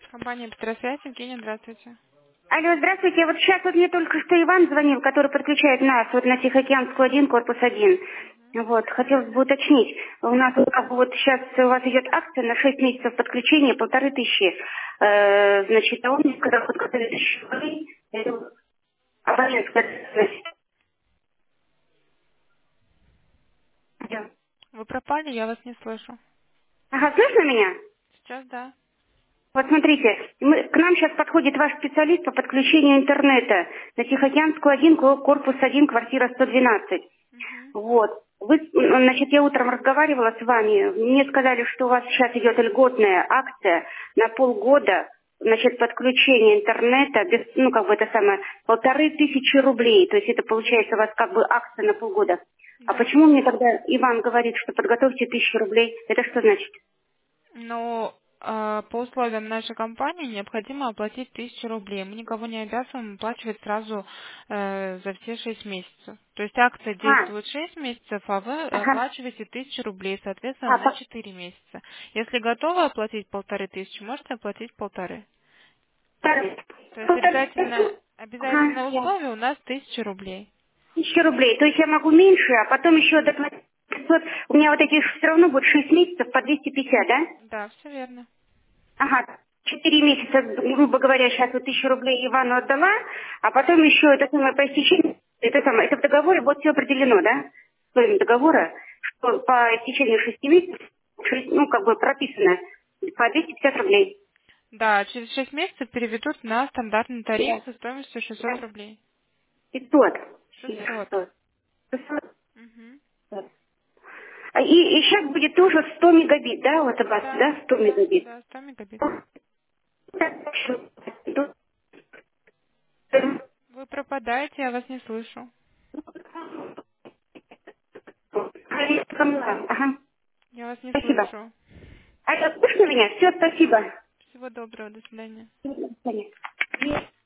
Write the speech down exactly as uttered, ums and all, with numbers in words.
Компания Петросвязь, Евгения, здравствуйте. Алло, здравствуйте. Вот сейчас вот мне только что Иван звонил, который подключает нас вот на Тихоокеанскую один, корпус один. Вот, хотелось бы уточнить. У нас вот, как бы вот сейчас у вас идет акция на шесть месяцев подключения, полторы тысячи. Э, значит, а он мне сказал, вот когда тысячу рублей, это абонентская связь. Алло. Вы пропали, я вас не слышу. Ага, слышно меня? Сейчас да. Вот смотрите, мы- к нам сейчас подходит ваш специалист по подключению интернета на Тихоокеанскую один, корпус один, квартира сто двенадцать. Мгм. Вот. Вы, м, значит, я утром разговаривала с вами, мне сказали, что у вас сейчас идет льготная акция на полгода, значит, подключение интернета, без, ну, как бы это самое, полторы тысячи рублей, то есть это получается у вас как бы акция на полгода. А Да. почему мне тогда Иван говорит, что подготовьте тысячу рублей? Это что значит? Но э, по условиям нашей компании необходимо оплатить тысячу рублей. Мы никого не обязываем оплачивать сразу э, за все шесть месяцев. То есть акция А, действует шесть месяцев, а вы ага. оплачиваете тысячу рублей, соответственно, А, на по- четыре месяца. Если готовы оплатить полторы тысячи, можете оплатить полторы. полторы. То есть Полторы. обязательно, Ага, обязательное я. условие у нас тысяча рублей. Тысяча рублей. То есть я могу меньше, а потом еще доплатить пятьсот. У меня вот эти все равно будет шесть месяцев по двести пятьдесят, да? Да, все верно. Ага. Четыре месяца, грубо говоря, сейчас вот тысячу рублей Ивану отдала, а потом еще это самое по истечению, это самое, это в договоре вот все определено, да? В своем договора, что по истечению шести месяцев, шесть- ну, как бы прописано, по двести пятьдесят рублей. Да, через шесть месяцев переведут на стандартный тариф Да. со стоимостью шестьсот Да. рублей. пятьсот. Или шестьсот. шестьсот. шестьсот. Мгм. А И, и сейчас будет тоже сто мегабит, да, вот у вас, Да, да, сто да, мегабит. да, сто мегабит. Вы пропадаете, я вас не слышу. Ага, Я вас не спасибо. слышу. А это слышно меня? Все, спасибо. Всего доброго, до свидания. До свидания.